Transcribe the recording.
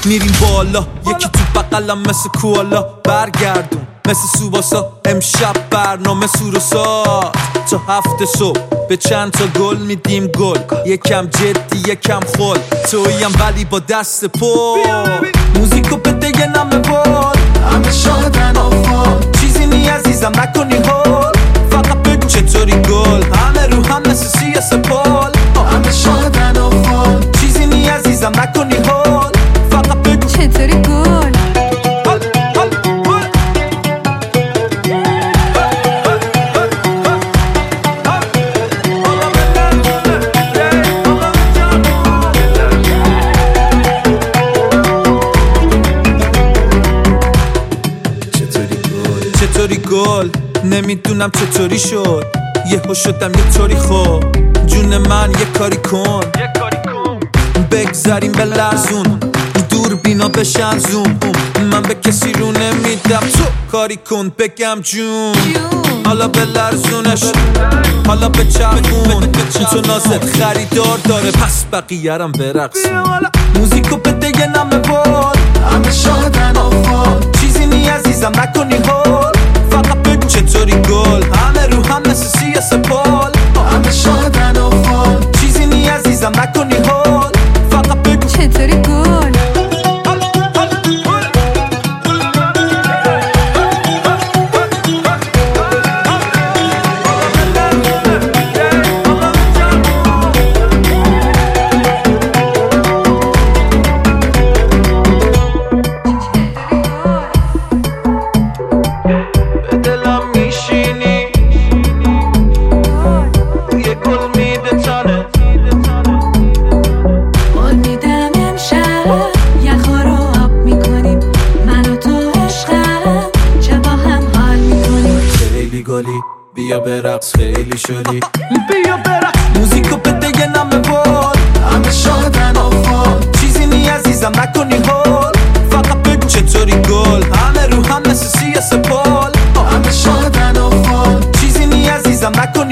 میریم بالا، یکی تو بقلم مثل کوالا. برگردون مثل سوباسا، امشب برنامه سوروسا. تا 7 صبح به چند تا گل میدیم گل، یکم جدی یکم خل. توییم ولی با دست پر، موزیکو بده یه نمه بال. همه شادن آفال، چیزی نی عزیزم نکنی هول. فقط بگو چطوری گل، همه رو هم مثل سی سپال. همه شادن آفال، چیزی نی عزیزم نکنی هول. فقط بگو چطوری گل. چطوری گل، نمیدونم چطوری شد، یهو شدم یه طوری. خب جون من یه کاری کن، بگذاریم به لرزون، دور بینا بشن زوم. من به کسی رو نمیدم، تو کاری کن بگم جون. حالا به لرزونش، حالا به چرخون، تو نازت خریدار داره پس بقیه‌رم برقصون. موزیکو بده یه نمه بال، همه شادن آفال. چیزی نی عزیزم نکنی هول. فقط بگو چطوری گل، همه رو هم مثل سی سپال. همه شادن آفال، چیزی نی عزیزم نکنی هول. فقط بگو چطوری گل. بیا برقص خیلی شدی، بیا برقص. موزیکو بده یه نمه بال، همه شادن آفال. چیزی نی عزیزم نکنی هول. فقط بگو چطوری گل، همه رو هم مثل سی سپال. همه شادن آفال، چیزی نی عزیزم نکنی